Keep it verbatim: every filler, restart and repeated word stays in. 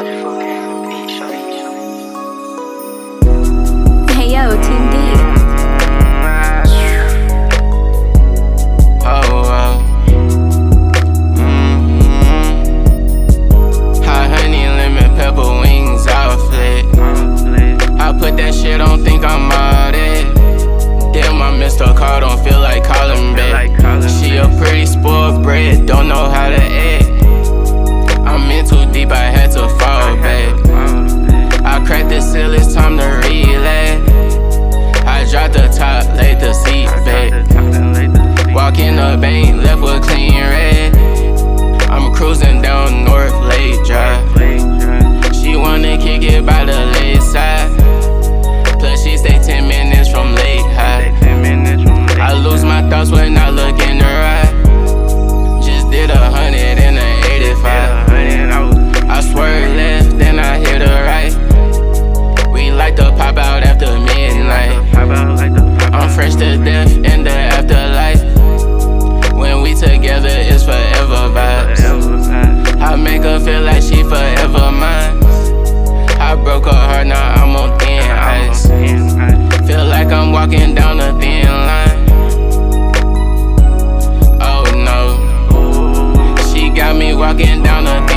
Hey yo, Team D. Oh, wow. Mm-hmm. Hot honey, lemon pepper wings, I'll flip. I put that shit on, think I'm out it. Damn, I missed her car, don't feel like calling back. She a pretty spoiled bred, don't know how to act. I'm in too deep, I had to fall back. I cracked the seal, it's time to relax. I dropped the top, laid the seat back. Walk in the bank, left with clean red. I'm cruising down North Lake Drive. She wanna kick it by the lake side. Plus she stay ten minutes from Lake High. I lose my thoughts when I look in her eye. Just did a hundred and a eighty-five. I swerve left, then I hit her right. We like to pop out after midnight. I'm fresh to death in the afterlife. When we together, it's forever vibes. I make her feel like she forever mine. I broke her heart, now I'm on thin ice. Feel like I'm walking down a thin line. Oh no, she got me walking down a thin